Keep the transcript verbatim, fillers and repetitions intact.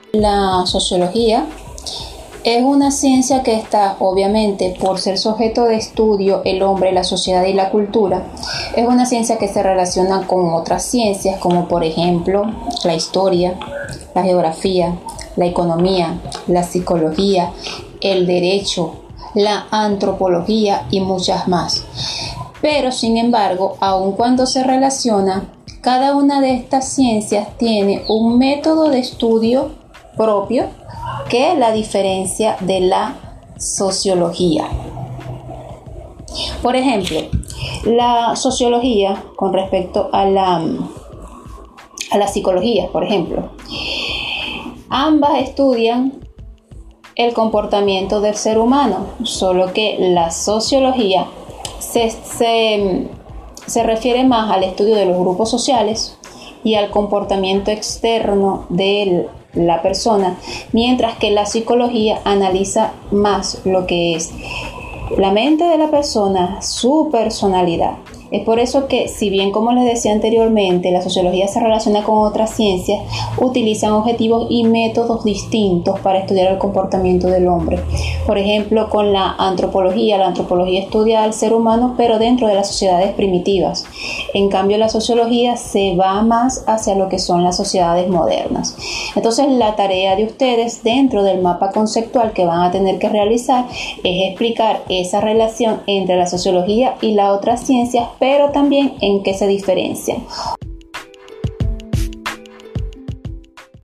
La sociología es una ciencia que está, obviamente, por ser sujeto de estudio el hombre, la sociedad y la cultura, es una ciencia que se relaciona con otras ciencias como por ejemplo la historia, la geografía, la economía, la psicología, el derecho, la antropología y muchas más. Pero sin embargo, aun cuando se relaciona, cada una de estas ciencias tiene un método de estudio propio que la diferencia de la sociología. Por ejemplo, la sociología con respecto a la, a la psicología, por ejemplo, ambas estudian el comportamiento del ser humano, solo que la sociología se, se, se refiere más al estudio de los grupos sociales y al comportamiento externo del la persona, mientras que la psicología analiza más lo que es la mente de la persona, su personalidad. Es por eso que, si bien como les decía anteriormente, la sociología se relaciona con otras ciencias, utilizan objetivos y métodos distintos para estudiar el comportamiento del hombre. Por ejemplo, con la antropología, la antropología estudia al ser humano, pero dentro de las sociedades primitivas. En cambio, la sociología se va más hacia lo que son las sociedades modernas. Entonces, la tarea de ustedes dentro del mapa conceptual que van a tener que realizar es explicar esa relación entre la sociología y las otras ciencias, pero también en qué se diferencian.